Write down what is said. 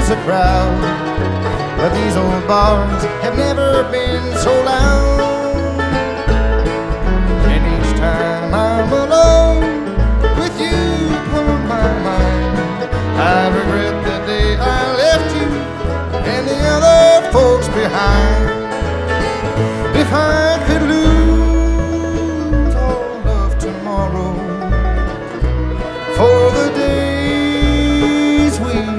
a crowd, but these old bars have never been so loud. And each time I'm alone with you upon my mind, I regret the day I left you and the other folks behind. If I